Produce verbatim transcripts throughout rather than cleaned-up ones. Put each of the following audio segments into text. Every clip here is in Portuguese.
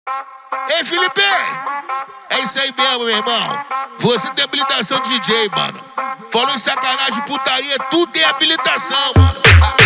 Ei, Felipe! É isso aí mesmo, meu irmão. Você tem habilitação de D J, mano. Falou em sacanagem, putaria, tu tem habilitação, mano.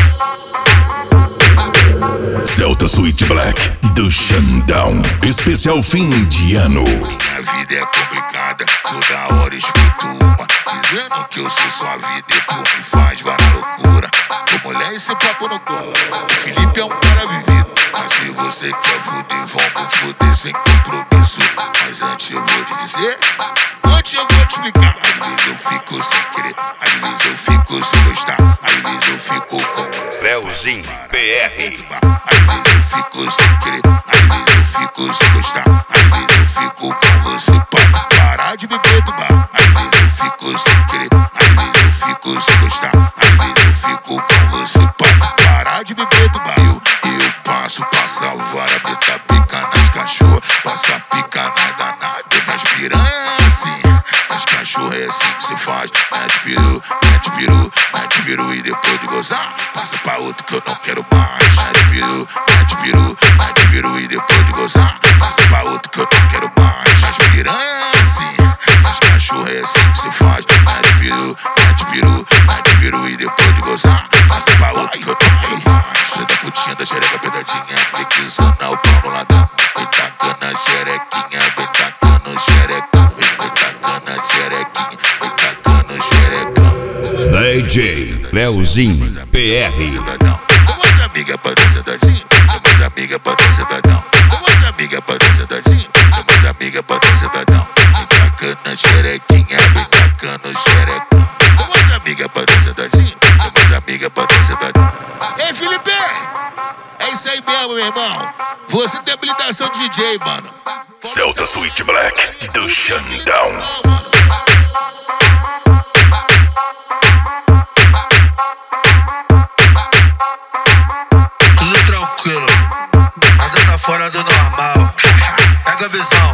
Celta Sweet Black do Xandão, especial fim de ano. Minha vida é complicada, toda hora escuto uma dizendo que eu sou sua vida e tu me faz várias loucura. Tô mulher e sem papo no colo. O Felipe é um cara vivido, mas se você quer fuder, vamos fuder sem compromisso. Mas antes eu vou te dizer, antes eu vou te explicar. Às vezes eu fico sem querer, às vezes eu fico sem gostar, às vezes eu fico com Leozinho P R. Às vezes eu fico sem querer, às vezes eu fico sem gostar, às vezes eu fico com você pra parar de me perturbar. Às vezes eu fico sem querer, às vezes eu fico sem gostar, às vezes eu fico com você pra parar de me perturbar. Eu, eu passo, passo a vara, beta pica nas cachorras, passa a pica na danada, nas piranhas assim. As cachorras é assim que se faz, mete peru, mete peru, mete peru e depois de gozar, passa pra outro que eu não quero mais. Mete peru, mete peru, mete peru e depois de gozar, passa pra outro que eu não quero mais. As piranhas é assim, as cachorras é assim que se faz, mete peru, mete peru, mete peru e depois de gozar, passa pra outro que eu não quero mais. Filha da putinha da xereca apertadinha, flexando o pau no ladrão, vem tacando a xerequinha, vem tacando xereca. D J Leozinho P R. Vamos amiga pra dar sentadinho, vamos amiga pra dar sentadão, vamos amiga pra dar sentadinho, vamos amiga pra dar sentadão. Vem tacando xerequinha, vem tacando xerecão. Vamos amiga pra dar sentadinho, vamos amiga pra dar sentadão. Ei, Felipe! É isso aí mesmo, meu irmão. Você tem habilitação de D J, mano. Celta Sweet Black do Xandão. Tudo tranquilo, nada tá fora do normal. Pega a visão.